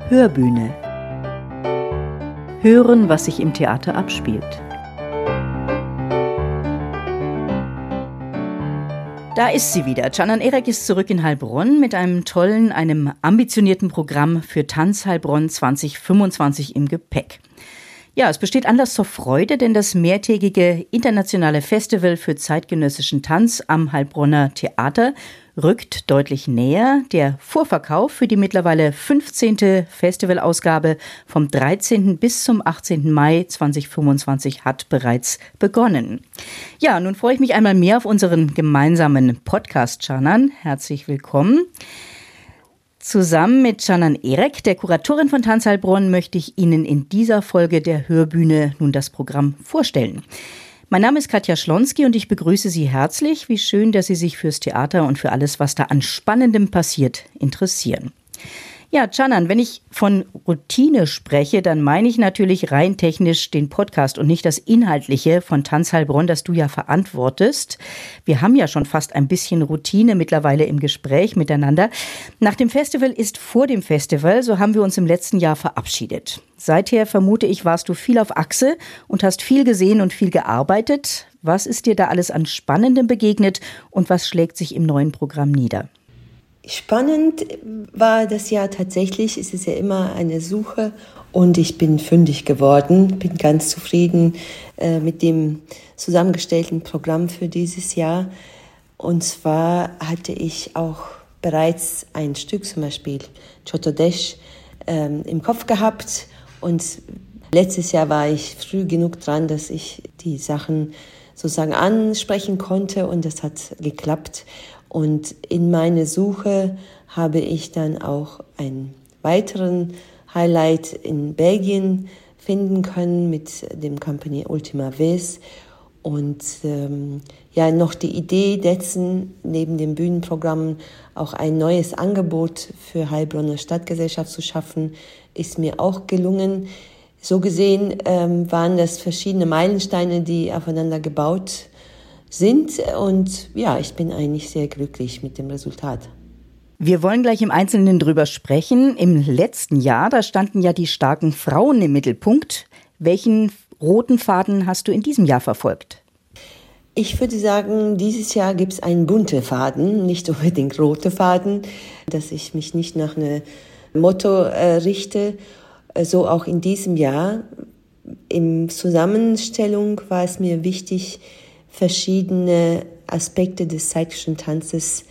Hörbühne. Hören, was sich im Theater abspielt. Da ist sie wieder. Canan Erek ist zurück in Heilbronn mit einem ambitionierten Programm für Tanz Heilbronn 2025 im Gepäck. Ja, es besteht Anlass zur Freude, denn das mehrtägige internationale Festival für zeitgenössischen Tanz am Heilbronner Theater rückt deutlich näher. Der Vorverkauf für die mittlerweile 15. Festivalausgabe vom 13. bis zum 18. Mai 2025 hat bereits begonnen. Ja, nun freue ich mich einmal mehr auf unseren gemeinsamen Podcast, Canan. Herzlich willkommen. Zusammen mit Canan Erek, der Kuratorin von Tanz Heilbronn, möchte ich Ihnen in dieser Folge der Hörbühne nun das Programm vorstellen. Mein Name ist Katja Schlonski und ich begrüße Sie herzlich. Wie schön, dass Sie sich fürs Theater und für alles, was da an Spannendem passiert, interessieren. Ja, Canan, wenn ich von Routine spreche, dann meine ich natürlich rein technisch den Podcast und nicht das Inhaltliche von Tanz Heilbronn, das du ja verantwortest. Wir haben ja schon fast ein bisschen Routine mittlerweile im Gespräch miteinander. Nach dem Festival ist vor dem Festival, so haben wir uns im letzten Jahr verabschiedet. Seither, vermute ich, warst du viel auf Achse und hast viel gesehen und viel gearbeitet. Was ist dir da alles an Spannendem begegnet und was schlägt sich im neuen Programm nieder? Spannend war das Jahr tatsächlich. Es ist ja immer eine Suche und ich bin fündig geworden. Bin ganz zufrieden mit dem zusammengestellten Programm für dieses Jahr. Und zwar hatte ich auch bereits ein Stück, zum Beispiel Chotodesh, im Kopf gehabt. Und letztes Jahr war ich früh genug dran, dass ich die Sachen sozusagen ansprechen konnte und das hat geklappt. Und in meiner Suche habe ich dann auch einen weiteren Highlight in Belgien finden können mit dem Company Ultima Ves. Und noch die Idee dessen, neben dem Bühnenprogramm auch ein neues Angebot für Heilbronner Stadtgesellschaft zu schaffen, ist mir auch gelungen. So gesehen waren das verschiedene Meilensteine, die aufeinander gebaut sind. Und ja, ich bin eigentlich sehr glücklich mit dem Resultat. Wir wollen gleich im Einzelnen drüber sprechen. Im letzten Jahr, da standen ja die starken Frauen im Mittelpunkt. Welchen roten Faden hast du in diesem Jahr verfolgt? Ich würde sagen, dieses Jahr gibt es einen bunten Faden, nicht unbedingt rote Faden, dass ich mich nicht nach einem Motto richte. So auch in diesem Jahr. In Zusammenstellung war es mir wichtig, verschiedene Aspekte des zeitgenössischen Tanzes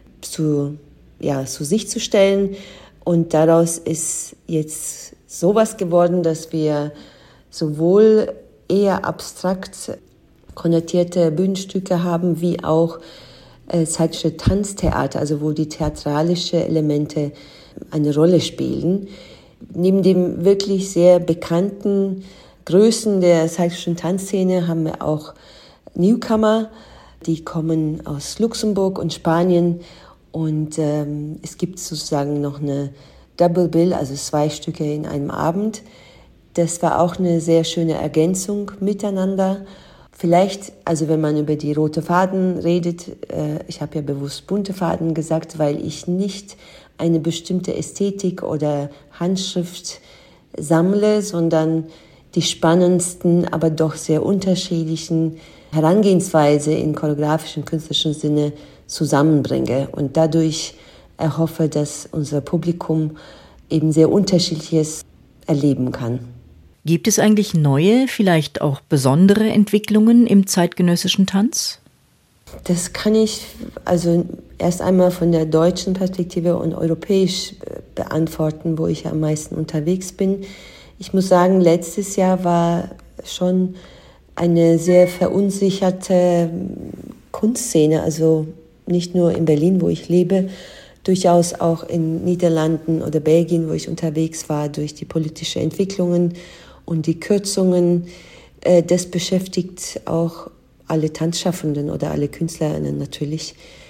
zu sich zu stellen. Und daraus ist jetzt sowas geworden, dass wir sowohl eher abstrakt konnotierte Bühnenstücke haben, wie auch zeitgenössische Tanztheater, also wo die theatralischen Elemente eine Rolle spielen. Neben dem wirklich sehr bekannten Größen der zeitgenössischen Tanzszene haben wir auch Newcomer, die kommen aus Luxemburg und Spanien und es gibt sozusagen noch eine Double Bill, also 2 Stücke in einem Abend. Das war auch eine sehr schöne Ergänzung miteinander. Vielleicht, also wenn man über die rote Faden redet, ich habe ja bewusst bunte Faden gesagt, weil ich nicht eine bestimmte Ästhetik oder Handschrift sammle, sondern die spannendsten, aber doch sehr unterschiedlichen Herangehensweise in choreografischen, künstlerischen Sinne zusammenbringe und dadurch erhoffe, dass unser Publikum eben sehr Unterschiedliches erleben kann. Gibt es eigentlich neue, vielleicht auch besondere Entwicklungen im zeitgenössischen Tanz? Das kann ich also erst einmal von der deutschen Perspektive und europäisch beantworten, wo ich am meisten unterwegs bin. Ich muss sagen, letztes Jahr war schon eine sehr verunsicherte Kunstszene, also nicht nur in Berlin, wo ich lebe, durchaus auch in Niederlanden oder Belgien, wo ich unterwegs war, durch die politischen Entwicklungen und die Kürzungen. Das beschäftigt auch alle Tanzschaffenden oder alle KünstlerInnen natürlich.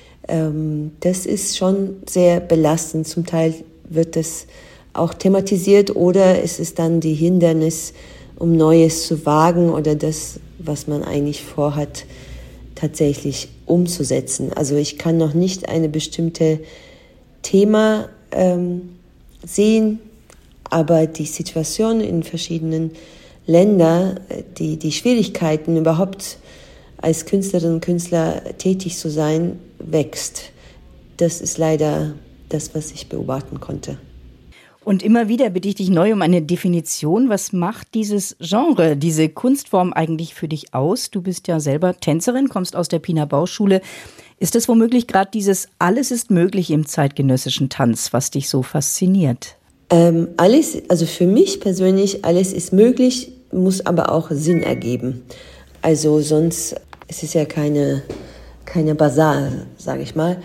Das ist schon sehr belastend. Zum Teil wird das auch thematisiert oder es ist dann die Hindernis, um Neues zu wagen oder das, was man eigentlich vorhat, tatsächlich umzusetzen. Also ich kann noch nicht eine bestimmte Thema sehen, Aber die Situation in verschiedenen Ländern, die Schwierigkeiten überhaupt als Künstlerin und Künstler tätig zu sein, wächst. Das ist leider das, was ich beobachten konnte. Und immer wieder bitte ich dich neu um eine Definition. Was macht dieses Genre, diese Kunstform eigentlich für dich aus? Du bist ja selber Tänzerin, kommst aus der Piener Bauschule. Ist es womöglich gerade dieses Alles ist möglich im zeitgenössischen Tanz, was dich so fasziniert? Alles, also für mich persönlich, alles ist möglich, muss aber auch Sinn ergeben. Also sonst ist es ja keine Basar, sage ich mal.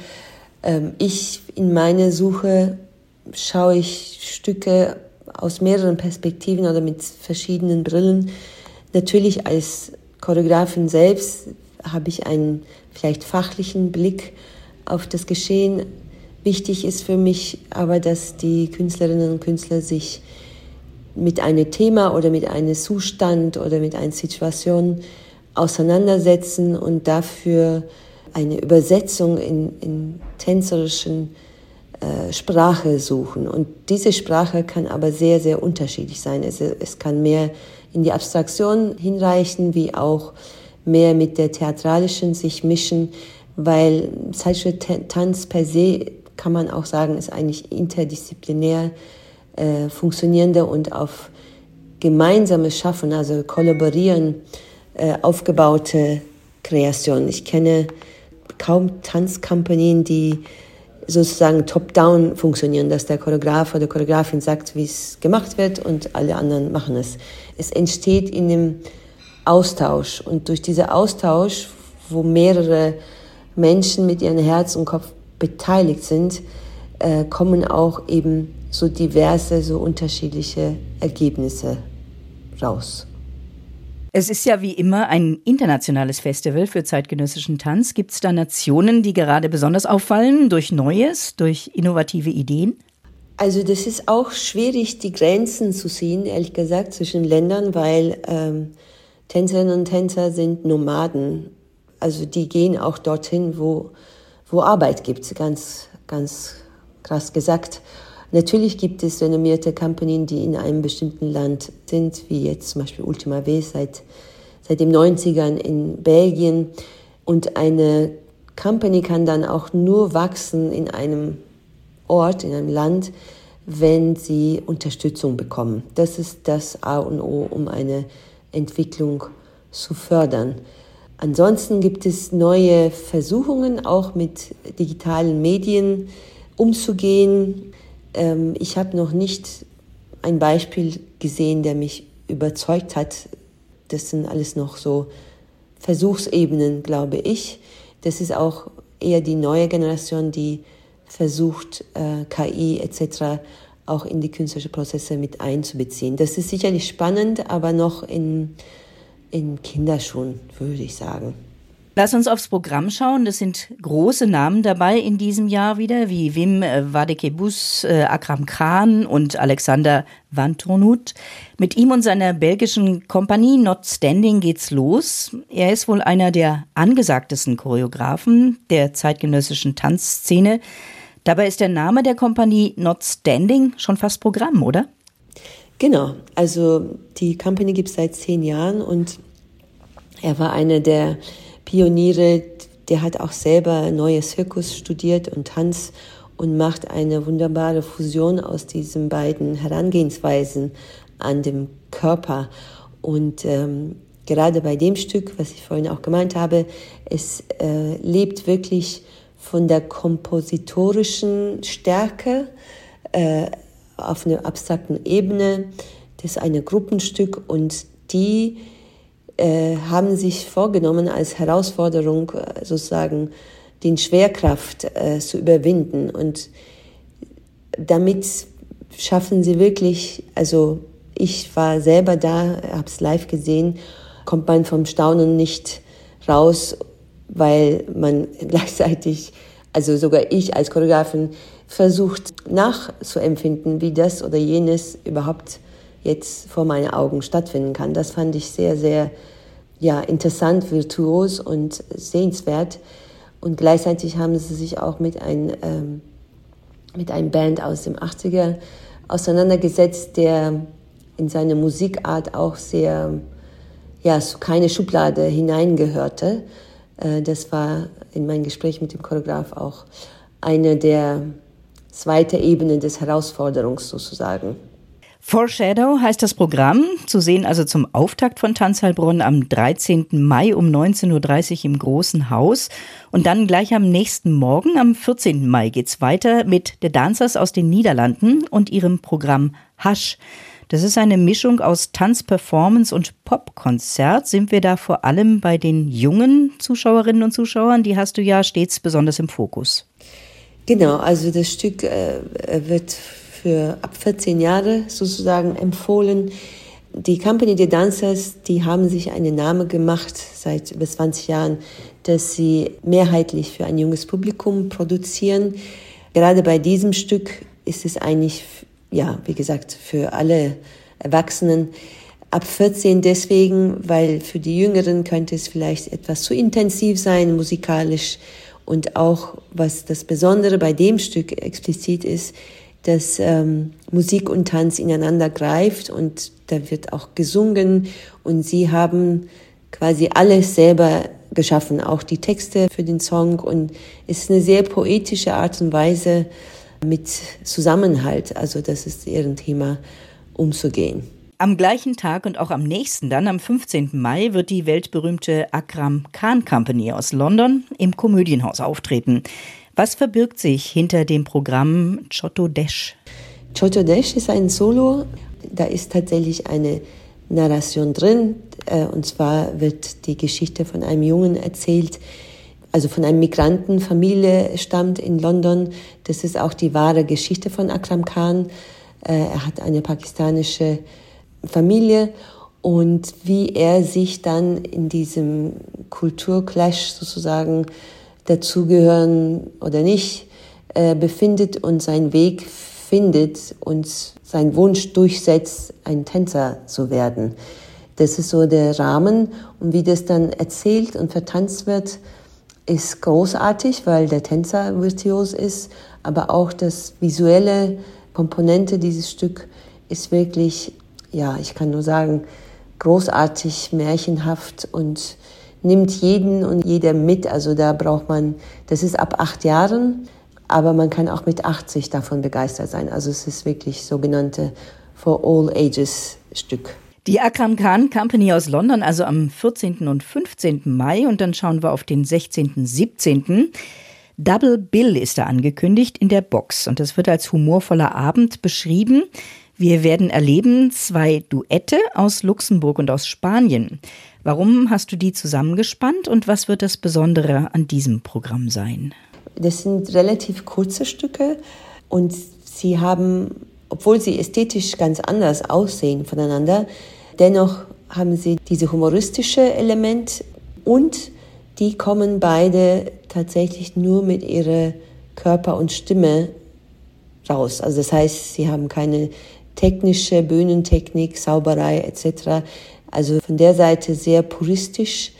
In meiner Suche schaue ich Stücke aus mehreren Perspektiven oder mit verschiedenen Brillen. Natürlich als Choreografin selbst habe ich einen vielleicht fachlichen Blick auf das Geschehen. Wichtig ist für mich aber, dass die Künstlerinnen und Künstler sich mit einem Thema oder mit einem Zustand oder mit einer Situation auseinandersetzen und dafür eine Übersetzung in tänzerischen Sprache suchen. Und diese Sprache kann aber sehr, sehr unterschiedlich sein. Es kann mehr in die Abstraktion hinreichen, wie auch mehr mit der theatralischen sich mischen, weil zeitgenössischer Tanz per se, kann man auch sagen, ist eigentlich interdisziplinär funktionierende und auf gemeinsames Schaffen, also kollaborieren, aufgebaute Kreation. Ich kenne kaum Tanzkompanien, die sozusagen top-down funktionieren, dass der Choreograf oder Choreografin sagt, wie es gemacht wird und alle anderen machen es. Es entsteht in dem Austausch und durch diesen Austausch, wo mehrere Menschen mit ihrem Herz und Kopf beteiligt sind, kommen auch eben so diverse, so unterschiedliche Ergebnisse raus. Es ist ja wie immer ein internationales Festival für zeitgenössischen Tanz. Gibt es da Nationen, die gerade besonders auffallen durch Neues, durch innovative Ideen? Also das ist auch schwierig, die Grenzen zu ziehen, ehrlich gesagt, zwischen Ländern, weil Tänzerinnen und Tänzer sind Nomaden. Also die gehen auch dorthin, wo Arbeit gibt, ganz, ganz krass gesagt. Natürlich gibt es renommierte Kompanien, die in einem bestimmten Land sind, wie jetzt zum Beispiel Ultima W seit den 90ern in Belgien. Und eine Company kann dann auch nur wachsen in einem Ort, in einem Land, wenn sie Unterstützung bekommen. Das ist das A und O, um eine Entwicklung zu fördern. Ansonsten gibt es neue Versuchungen, auch mit digitalen Medien umzugehen. Ich habe noch nicht ein Beispiel gesehen, der mich überzeugt hat. Das sind alles noch so Versuchsebenen, glaube ich. Das ist auch eher die neue Generation, die versucht, KI etc. auch in die künstlerischen Prozesse mit einzubeziehen. Das ist sicherlich spannend, aber noch in Kinderschuhen, würde ich sagen. Lass uns aufs Programm schauen. Das sind große Namen dabei in diesem Jahr wieder, wie Wim Wadekebus, Akram Khan und Alexander Vantonut. Mit ihm und seiner belgischen Kompanie Not Standing geht's los. Er ist wohl einer der angesagtesten Choreografen der zeitgenössischen Tanzszene. Dabei ist der Name der Kompanie Not Standing schon fast Programm, oder? Genau. Also die Company gibt es seit 10 Jahren und er war einer der Pioniere, der hat auch selber neue Zirkus studiert und Tanz und macht eine wunderbare Fusion aus diesen beiden Herangehensweisen an dem Körper. Und gerade bei dem Stück, was ich vorhin auch gemeint habe, es lebt wirklich von der kompositorischen Stärke auf einer abstrakten Ebene. Das ist ein Gruppenstück und die haben sich vorgenommen, als Herausforderung sozusagen den Schwerkraft zu überwinden. Und damit schaffen sie wirklich, also ich war selber da, habe es live gesehen, kommt man vom Staunen nicht raus, weil man gleichzeitig, also sogar ich als Choreografin, versucht nachzuempfinden, wie das oder jenes überhaupt jetzt vor meinen Augen stattfinden kann. Das fand ich sehr, sehr interessant, virtuos und sehenswert. Und gleichzeitig haben sie sich auch mit einem Band aus dem 80er auseinandergesetzt, der in seine Musikart auch sehr, so keine Schublade hineingehörte. Das war in meinem Gespräch mit dem Choreograf auch eine der zweiten Ebenen des Herausforderungs sozusagen. Foreshadow heißt das Programm, zu sehen also zum Auftakt von Tanzheilbronn am 13. Mai um 19.30 Uhr im Großen Haus. Und dann gleich am nächsten Morgen, am 14. Mai, geht's weiter mit The Dancers aus den Niederlanden und ihrem Programm Hush. Das ist eine Mischung aus Tanz, Performance und Popkonzert. Sind wir da vor allem bei den jungen Zuschauerinnen und Zuschauern? Die hast du ja stets besonders im Fokus. Genau, also das Stück wird für ab 14 Jahre sozusagen empfohlen. Die Company The Dancers, die haben sich einen Namen gemacht seit über 20 Jahren, dass sie mehrheitlich für ein junges Publikum produzieren. Gerade bei diesem Stück ist es eigentlich, wie gesagt, für alle Erwachsenen. Ab 14 deswegen, weil für die Jüngeren könnte es vielleicht etwas zu intensiv sein, musikalisch. Und auch, was das Besondere bei dem Stück explizit ist, dass Musik und Tanz ineinander greift und da wird auch gesungen und sie haben quasi alles selber geschaffen, auch die Texte für den Song und es ist eine sehr poetische Art und Weise mit Zusammenhalt, also das ist ihr Thema, umzugehen. Am gleichen Tag und auch am nächsten, dann am 15. Mai, wird die weltberühmte Akram Khan Company aus London im Komödienhaus auftreten. Was verbirgt sich hinter dem Programm Chotto Desh? Chotto Desh ist ein Solo, da ist tatsächlich eine Narration drin, und zwar wird die Geschichte von einem Jungen erzählt, also von einer Migrantenfamilie stammt in London. Das ist auch die wahre Geschichte von Akram Khan. Er hat eine pakistanische Familie und wie er sich dann in diesem Kulturclash sozusagen dazugehören oder nicht befindet und seinen Weg findet und seinen Wunsch durchsetzt, ein Tänzer zu werden. Das ist so der Rahmen und wie das dann erzählt und vertanzt wird, ist großartig, weil der Tänzer virtuos ist, aber auch das visuelle Komponente dieses Stück ist wirklich, ich kann nur sagen, großartig, märchenhaft und nimmt jeden und jeder mit. Also da braucht man, das ist ab 8 Jahren, aber man kann auch mit 80 davon begeistert sein. Also es ist wirklich sogenannte For All Ages Stück. Die Akram Khan Company aus London, also am 14. und 15. Mai und dann schauen wir auf den 16., 17. Double Bill ist da angekündigt in der Box und das wird als humorvoller Abend beschrieben. Wir werden erleben 2 Duette aus Luxemburg und aus Spanien. Warum hast du die zusammengespannt und was wird das Besondere an diesem Programm sein? Das sind relativ kurze Stücke und sie haben, obwohl sie ästhetisch ganz anders aussehen voneinander, dennoch haben sie diese humoristische Element und die kommen beide tatsächlich nur mit ihrer Körper und Stimme raus. Also das heißt, sie haben keine technische Bühnentechnik, Zauberei etc. Also von der Seite sehr puristisch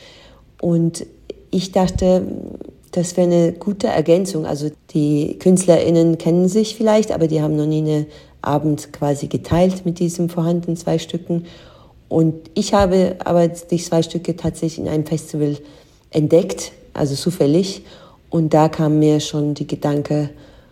und ich dachte, das wäre eine gute Ergänzung. Also die KünstlerInnen kennen sich vielleicht, aber die haben noch nie einen Abend quasi geteilt mit diesen vorhandenen 2 Stücken. Und ich habe aber die 2 Stücke tatsächlich in einem Festival entdeckt, also zufällig. Und da kam mir schon die Gedanke,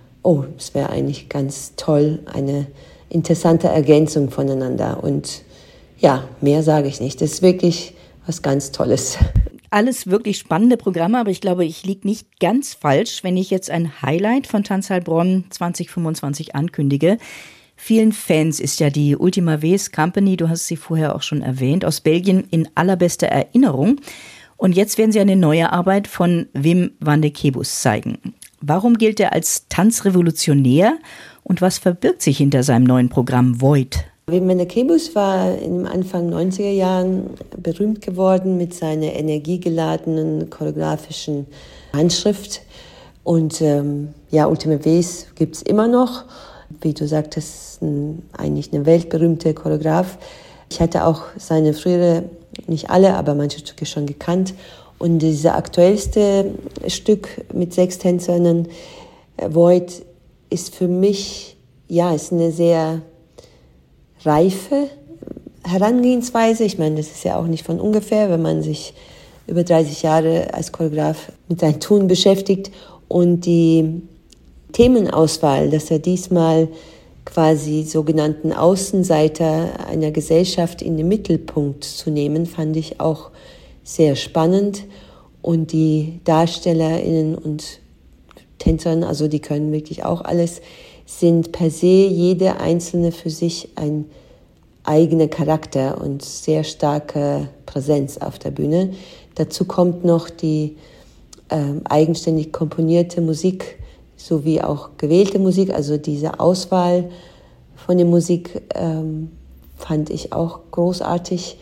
es wäre eigentlich ganz toll, eine interessante Ergänzung voneinander. Und mehr sage ich nicht. Das ist wirklich was ganz Tolles. Alles wirklich spannende Programme, aber ich glaube, ich liege nicht ganz falsch, wenn ich jetzt ein Highlight von Tanzheilbronn 2025 ankündige. Vielen Fans ist ja die Ultima Ves Company, du hast sie vorher auch schon erwähnt, aus Belgien in allerbester Erinnerung. Und jetzt werden sie eine neue Arbeit von Wim van de Kebus zeigen. Warum gilt er als Tanzrevolutionär und was verbirgt sich hinter seinem neuen Programm Void? Wim van de Kebus war im Anfang 90er Jahren berühmt geworden mit seiner energiegeladenen choreografischen Handschrift. Und Ultima Ves gibt es immer noch. Wie du sagtest, eigentlich eine weltberühmte Choreograf. Ich hatte auch seine frühere, nicht alle, aber manche Stücke schon gekannt. Und dieses aktuellste Stück mit 6 Tänzerinnen, Void, ist für mich ja, es ist eine sehr reife Herangehensweise. Ich meine, das ist ja auch nicht von ungefähr, wenn man sich über 30 Jahre als Choreograf mit seinem Tun beschäftigt. Und die Themenauswahl, dass er diesmal quasi sogenannten Außenseiter einer Gesellschaft in den Mittelpunkt zu nehmen, fand ich auch sehr spannend. Und die DarstellerInnen und Tänzerinnen, also die können wirklich auch alles, sind per se jede einzelne für sich ein eigener Charakter und sehr starke Präsenz auf der Bühne. Dazu kommt noch die eigenständig komponierte Musik sowie auch gewählte Musik. Also diese Auswahl von der Musik fand ich auch großartig.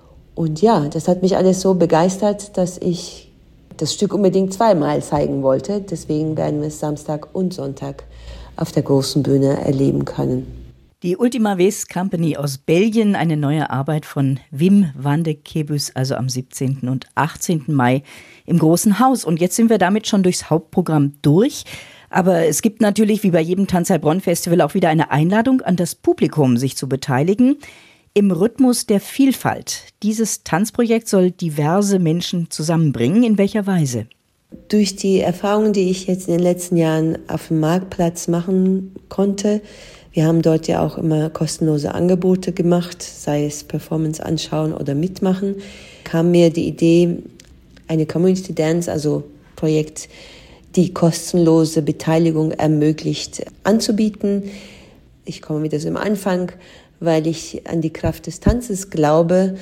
Und ja, das hat mich alles so begeistert, dass ich das Stück unbedingt zweimal zeigen wollte. Deswegen werden wir es Samstag und Sonntag auf der großen Bühne erleben können. Die Ultima Ves Company aus Belgien, eine neue Arbeit von Wim van de Kebus, also am 17. und 18. Mai im Großen Haus. Und jetzt sind wir damit schon durchs Hauptprogramm durch. Aber es gibt natürlich, wie bei jedem Tanzheilbronn-Festival, auch wieder eine Einladung an das Publikum, sich zu beteiligen. Im Rhythmus der Vielfalt. Dieses Tanzprojekt soll diverse Menschen zusammenbringen. In welcher Weise? Durch die Erfahrungen, die ich jetzt in den letzten Jahren auf dem Marktplatz machen konnte, wir haben dort ja auch immer kostenlose Angebote gemacht, sei es Performance anschauen oder mitmachen, kam mir die Idee, eine Community Dance, also Projekt, die kostenlose Beteiligung ermöglicht, anzubieten. Ich komme wieder so am Anfang, weil ich an die Kraft des Tanzes glaube,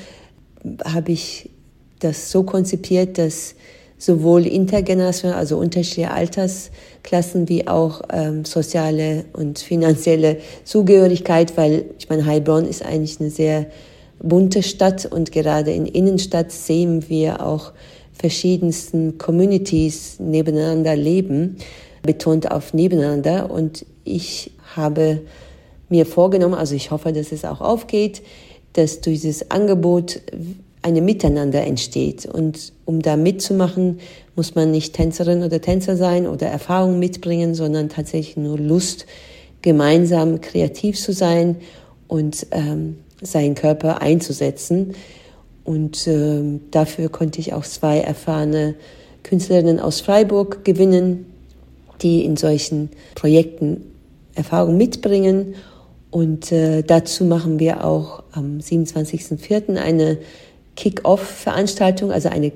habe ich das so konzipiert, dass sowohl intergenerational, also unterschiedliche Altersklassen, wie auch soziale und finanzielle Zugehörigkeit, weil ich meine, Heilbronn ist eigentlich eine sehr bunte Stadt und gerade in Innenstadt sehen wir auch verschiedensten Communities nebeneinander leben, betont auf nebeneinander. Und ich habe mir vorgenommen, also ich hoffe, dass es auch aufgeht, dass durch dieses Angebot eine Miteinander entsteht. Und um da mitzumachen, muss man nicht Tänzerin oder Tänzer sein oder Erfahrung mitbringen, sondern tatsächlich nur Lust, gemeinsam kreativ zu sein und seinen Körper einzusetzen. Und dafür konnte ich auch 2 erfahrene Künstlerinnen aus Freiburg gewinnen, die in solchen Projekten Erfahrung mitbringen. Und dazu machen wir auch am 27.04. eine Kick-Off-Veranstaltung, also eine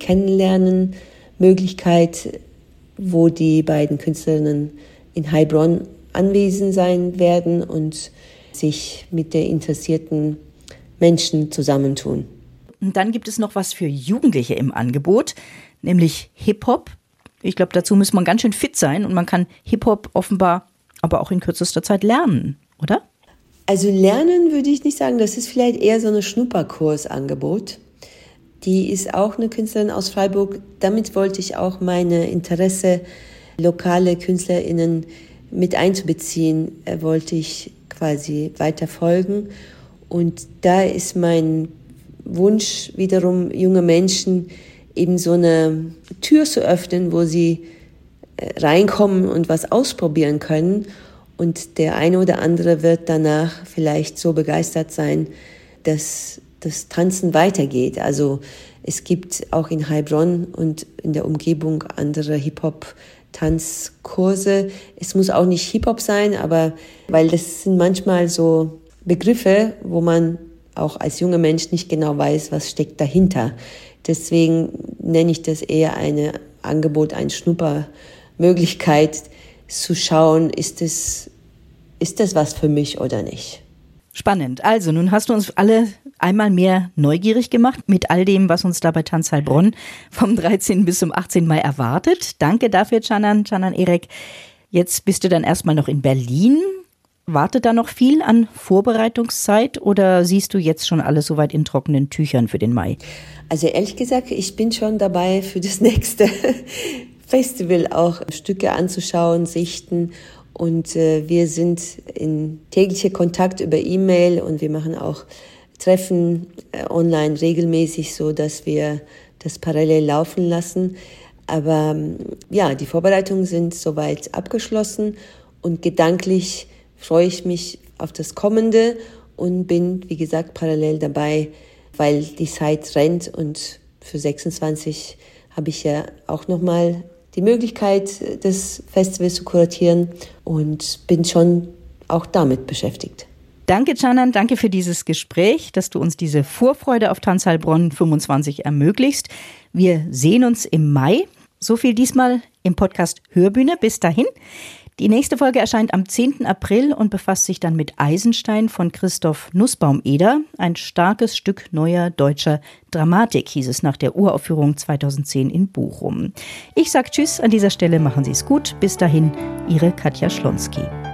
Kennenlernen-Möglichkeit, wo die beiden Künstlerinnen in Heilbronn anwesend sein werden und sich mit den interessierten Menschen zusammentun. Und dann gibt es noch was für Jugendliche im Angebot, nämlich Hip-Hop. Ich glaube, dazu muss man ganz schön fit sein und man kann Hip-Hop offenbar aber auch in kürzester Zeit lernen, oder? Also lernen würde ich nicht sagen, das ist vielleicht eher so ein Schnupperkursangebot. Die ist auch eine Künstlerin aus Freiburg. Damit wollte ich auch meine Interesse, lokale KünstlerInnen mit einzubeziehen, wollte ich quasi weiter folgen. Und da ist mein Wunsch wiederum, junge Menschen eben so eine Tür zu öffnen, wo sie reinkommen und was ausprobieren können. Und der eine oder andere wird danach vielleicht so begeistert sein, dass das Tanzen weitergeht. Also es gibt auch in Heilbronn und in der Umgebung andere Hip-Hop-Tanzkurse. Es muss auch nicht Hip-Hop sein, aber weil das sind manchmal so Begriffe, wo man auch als junger Mensch nicht genau weiß, was steckt dahinter. Deswegen nenne ich das eher ein Angebot, eine Schnuppermöglichkeit zu schauen, ist das was für mich oder nicht. Spannend. Also, nun hast du uns alle einmal mehr neugierig gemacht mit all dem, was uns da bei Tanz Heilbronn vom 13. bis zum 18. Mai erwartet. Danke dafür, Canan Erek. Jetzt bist du dann erstmal noch in Berlin. Wartet da noch viel an Vorbereitungszeit oder siehst du jetzt schon alles soweit in trockenen Tüchern für den Mai? Also ehrlich gesagt, ich bin schon dabei, für das nächste Festival auch Stücke anzuschauen, sichten. Und wir sind in täglicher Kontakt über E-Mail und wir machen auch Treffen online regelmäßig, so dass wir das parallel laufen lassen. Aber ja, die Vorbereitungen sind soweit abgeschlossen und gedanklich freue ich mich auf das Kommende und bin, wie gesagt, parallel dabei, weil die Zeit rennt und für 26 habe ich ja auch nochmal die Möglichkeit, das Festival zu kuratieren und bin schon auch damit beschäftigt. Danke, Canan, danke für dieses Gespräch, dass du uns diese Vorfreude auf Tanz Heilbronn 25 ermöglicht. Wir sehen uns im Mai. So viel diesmal im Podcast Hörbühne. Bis dahin. Die nächste Folge erscheint am 10. April und befasst sich dann mit Eisenstein von Christoph Nussbaum-Eder. Ein starkes Stück neuer deutscher Dramatik, hieß es nach der Uraufführung 2010 in Bochum. Ich sage Tschüss an dieser Stelle, machen Sie es gut. Bis dahin, Ihre Katja Schlonski.